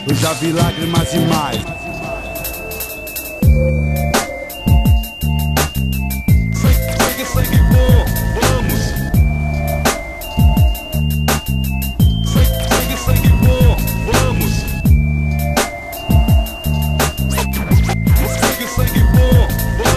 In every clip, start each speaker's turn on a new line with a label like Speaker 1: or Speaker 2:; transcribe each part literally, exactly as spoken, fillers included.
Speaker 1: Eu já vi lágrimas demais.
Speaker 2: Sangue, sangue bom, vamos. Sangue, sangue bom, vamos. Sangue, sangue bom,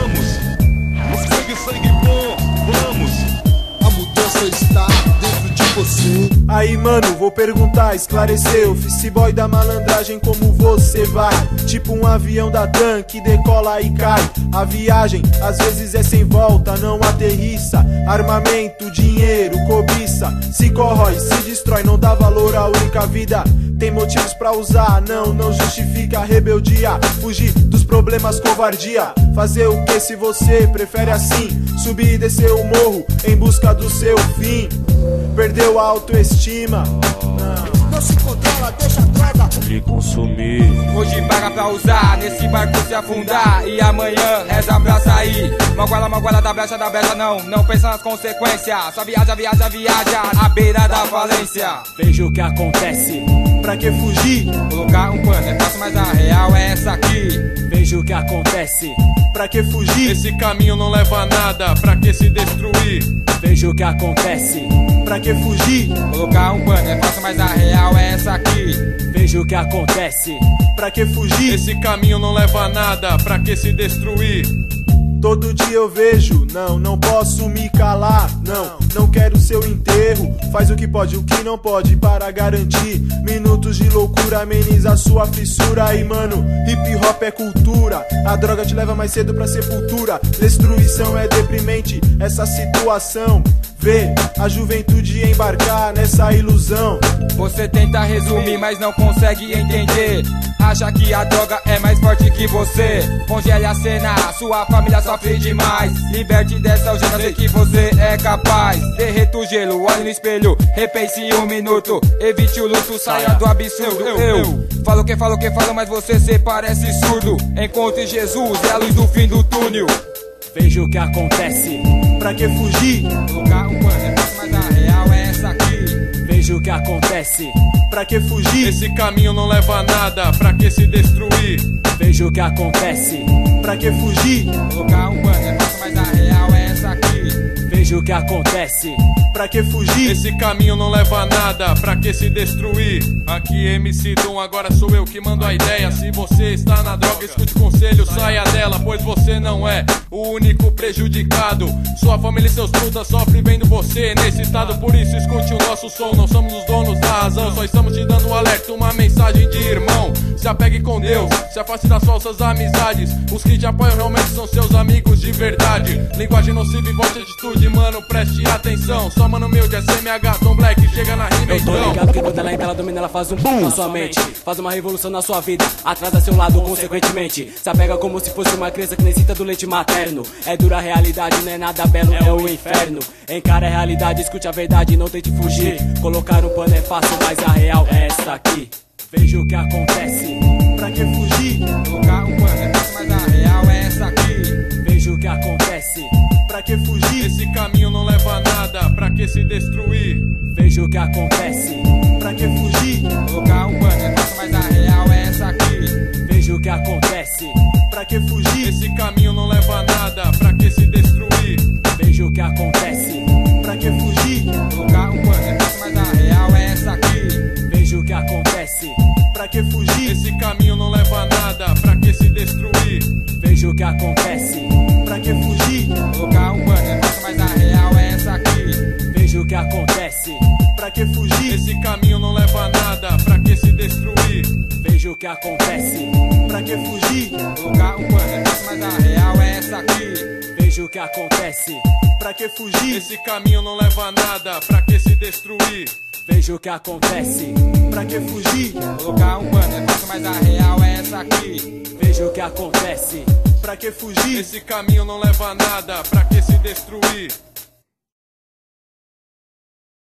Speaker 2: vamos. Sangue, sangue bom, vamos.
Speaker 3: A mudança está dentro de você.
Speaker 4: Aí mano, vou perguntar, esclarecer. Office boy da malandragem, como você vai? Tipo um avião da TAM que decola e cai. A viagem às vezes é sem volta, não aterrissa. Armamento, dinheiro, cobiça, se corrói, se destrói, não dá valor à única vida. Tem motivos pra usar, não, não justifica a rebeldia. Fugir dos problemas, covardia. Fazer o que se você prefere assim? Subir e descer o morro em busca do seu fim. Perdeu a autoestima, não,
Speaker 3: Não se controla, deixa a droga
Speaker 5: me consumir.
Speaker 6: Hoje paga pra usar, nesse barco se afundar. E amanhã reza pra sair. Magoala, magoala da brecha, da brecha não. Não pensa nas consequências. Só viaja, viaja, viaja à beira da falência.
Speaker 5: Veja o que acontece.
Speaker 4: pra que fugir?
Speaker 6: Colocar um pano é fácil, mas a real é essa aqui.
Speaker 5: Veja o que acontece.
Speaker 4: Pra que fugir?
Speaker 2: Esse caminho não leva a nada, pra que se destruir?
Speaker 5: Veja o que acontece.
Speaker 4: Pra que fugir?
Speaker 6: Colocar um pano é fácil, mas a real é essa aqui.
Speaker 5: Veja o que acontece.
Speaker 4: Pra que fugir?
Speaker 2: Esse caminho não leva a nada, pra que se destruir?
Speaker 4: Todo dia eu vejo, não, não posso me calar. Não, não quero seu enterro. Faz o que pode, o que não pode para garantir minutos de loucura, ameniza sua fissura. E mano, hip hop é cultura. A droga te leva mais cedo pra sepultura. Destruição é deprimente, essa situação. Vê a juventude embarcar nessa ilusão.
Speaker 6: Você tenta resumir, mas não consegue entender. Acha que a droga é mais forte que você. Congele a cena, sua família sofre demais. Liberte dessa algema, sei que você é capaz. Derreta o gelo, olhe no espelho, repense um minuto. Evite o luto, saia do absurdo. Eu falo que falo que falo, mas você se parece surdo. Encontre Jesus, é a luz do fim do túnel.
Speaker 5: Veja o que acontece.
Speaker 4: Pra que fugir?
Speaker 6: Colocar um pano é fácil, mas a real é essa aqui.
Speaker 5: Veja o que acontece.
Speaker 4: Pra que fugir?
Speaker 2: Esse caminho não leva a nada, pra que se destruir?
Speaker 5: Veja o que acontece.
Speaker 4: Pra que fugir?
Speaker 6: Colocar um pano é fácil, mas a real é essa aqui.
Speaker 5: Veja o que acontece.
Speaker 4: Pra que fugir?
Speaker 2: Esse caminho não leva a nada, pra que se destruir? Aqui M C Dom, agora sou eu que mando a ideia. Se você está na droga, escute o conselho, saia dela, pois você não é o único prejudicado. Sua família e seus frutas sofrem vendo você nesse estado. Por isso escute o nosso som, não somos os donos da razão. Só estamos te dando um alerta, uma mensagem de irmão. Se apegue com Deus, se afaste das falsas amizades. Os que te apoiam realmente são seus amigos de verdade. Linguagem nociva e voz de atitude, mano, preste atenção. Só mano humilde, é C M H, Tom Black, chega na rima
Speaker 5: Eu tô
Speaker 2: então.
Speaker 5: ligado que quando ela entra, ela domina, ela faz um boom na sua mente. Faz uma revolução na sua vida, atrasa seu lado consequentemente. Se apega como se fosse uma criança que necessita do leite materno. É dura a realidade, não é nada belo, é o inferno. Encara a realidade, escute a verdade, não tente fugir. Colocar um pano é fácil, mas a real é essa aqui. Veja o que acontece.
Speaker 4: Pra que fugir?
Speaker 6: Colocar um pano é fácil, mas a real é essa aqui.
Speaker 5: Veja o que acontece.
Speaker 4: Pra que fugir?
Speaker 2: Esse caminho não leva a nada, pra que se destruir?
Speaker 5: Veja o que acontece.
Speaker 4: Pra que fugir?
Speaker 6: Colocar um pano é fácil, mas a real é essa aqui.
Speaker 5: Veja o que acontece.
Speaker 4: Pra que fugir?
Speaker 2: Esse caminho não leva a nada, pra que se destruir?
Speaker 5: Veja o que acontece.
Speaker 4: Pra que fugir?
Speaker 6: Colocar um pano é fácil, mas a real é essa aqui.
Speaker 5: Veja o que acontece.
Speaker 4: Pra que fugir?
Speaker 2: Esse caminho não leva a nada, pra que se destruir?
Speaker 5: Veja o que acontece.
Speaker 4: Pra que fugir?
Speaker 6: Colocar um pano é fácil, mas a real é essa aqui.
Speaker 5: Veja o que acontece.
Speaker 4: Pra que fugir?
Speaker 2: Esse caminho não leva a nada, pra que se destruir?
Speaker 5: Veja o que acontece.
Speaker 4: Pra que fugir?
Speaker 6: Colocar um pano é fácil, mas a real é essa aqui.
Speaker 5: Veja o que acontece.
Speaker 4: Pra que fugir?
Speaker 2: Esse caminho não leva a nada, pra que se destruir?
Speaker 5: Veja o que acontece.
Speaker 4: Pra que fugir?
Speaker 6: Colocar um pano é fácil, mas a real é essa aqui.
Speaker 5: Veja o que acontece.
Speaker 4: Pra que fugir?
Speaker 2: Esse caminho não leva a nada, pra que se destruir?